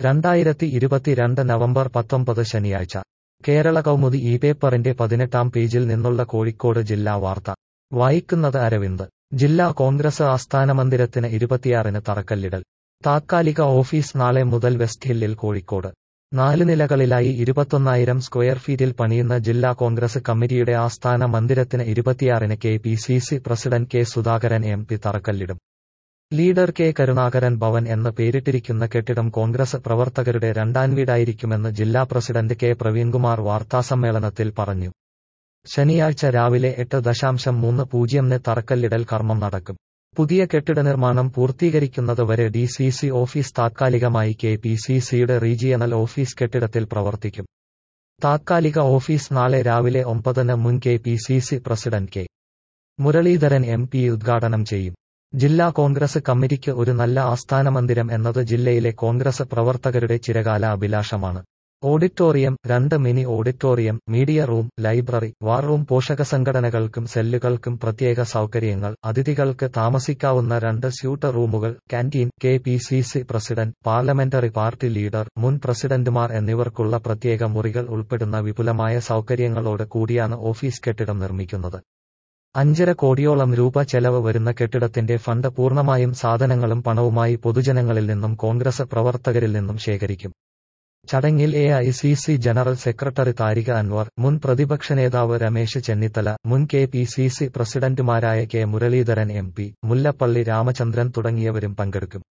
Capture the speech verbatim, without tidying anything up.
രണ്ടായിരത്തി ഇരുപത്തിരണ്ട് നവംബർ പത്തൊമ്പത് ശനിയാഴ്ച കേരള കൗമുദി ഈ പേപ്പറിന്റെ പതിനെട്ടാം പേജിൽ നിന്നുള്ള കോഴിക്കോട് ജില്ലാ വാർത്ത വായിക്കുന്നത് അരവിന്ദ്. ജില്ലാ കോൺഗ്രസ് ആസ്ഥാന മന്ദിരത്തിന് ഇരുപത്തിയാറിന് തറക്കല്ലിടൽ. താത്കാലിക ഓഫീസ് നാളെ മുതൽ വെസ്റ്റ് ഹില്ലിൽ. കോഴിക്കോട് നാല് നിലകളിലായി ഇരുപത്തൊന്നായിരം സ്ക്വയർ ഫീറ്റിൽ പണിയുന്ന ജില്ലാ കോൺഗ്രസ് കമ്മിറ്റിയുടെ ആസ്ഥാന മന്ദിരത്തിന് ഇരുപത്തിയാറിന് K P C C president K Sudhakaran M P തറക്കല്ലിടും. ലീഡർ കെ കരുണാകരൻ ഭവൻ എന്ന് പേരിട്ടിരിക്കുന്ന കെട്ടിടം കോൺഗ്രസ് പ്രവർത്തകരുടെ രണ്ടാം വീടായിരിക്കുമെന്ന് ജില്ലാ പ്രസിഡന്റ് കെ പ്രവീൺകുമാർ വാർത്താസമ്മേളനത്തിൽ പറഞ്ഞു. ശനിയാഴ്ച രാവിലെ എട്ട് ദശാംശം മൂന്ന് പൂജ്യമിന് തറക്കല്ലിടൽ കർമ്മം നടക്കും. പുതിയ കെട്ടിട നിർമ്മാണം പൂർത്തീകരിക്കുന്നതുവരെ ഡി സി സി ഓഫീസ് താത്കാലികമായി കെ പി സി സിയുടെ റീജിയണൽ ഓഫീസ് കെട്ടിടത്തിൽ പ്രവർത്തിക്കും. താത്കാലിക ഓഫീസ് നാളെ രാവിലെ ഒമ്പതിന് മുൻ K P C C president K Muraleedharan M P ഉദ്ഘാടനം ചെയ്യും. ജില്ലാ കോൺഗ്രസ് കമ്മിറ്റിക്ക് ഒരു നല്ല ആസ്ഥാന മന്ദിരം എന്നത് ജില്ലയിലെ കോൺഗ്രസ് പ്രവർത്തകരുടെ ചിരകാല അഭിലാഷമാണ്. ഓഡിറ്റോറിയം, രണ്ട് mini auditorium, media room, library, war room, പോഷക സംഘടനകൾക്കും സെല്ലുകൾക്കും പ്രത്യേക സൗകര്യങ്ങൾ, അതിഥികൾക്ക് താമസിക്കാവുന്ന രണ്ട് സ്യൂട്ട് റൂമുകൾ, canteen, K P C C president, parliamentary party leader, മുൻ പ്രസിഡന്റുമാർ എന്നിവർക്കുള്ള പ്രത്യേക മുറികൾ ഉൾപ്പെടുന്ന വിപുലമായ സൗകര്യങ്ങളോട് കൂടിയാണ് ഓഫീസ് കെട്ടിടം നിർമ്മിക്കുന്നത്. അഞ്ചര കോടിയോളം രൂപ ചെലവ് വരുന്ന കെട്ടിടത്തിന്റെ ഫണ്ട് പൂർണ്ണമായും സാധനങ്ങളും പണവുമായി പൊതുജനങ്ങളിൽ നിന്നും കോൺഗ്രസ് പ്രവർത്തകരിൽ നിന്നും ശേഖരിക്കും. ചടങ്ങിൽ A I C C general secretary Tariq Anwar, മുൻ പ്രതിപക്ഷ നേതാവ് രമേശ് ചെന്നിത്തല, മുൻ കെ പി സി സി പ്രസിഡന്റുമാരായ K Muraleedharan M P, Mullappally Ramachandran തുടങ്ങിയവരും പങ്കെടുക്കും.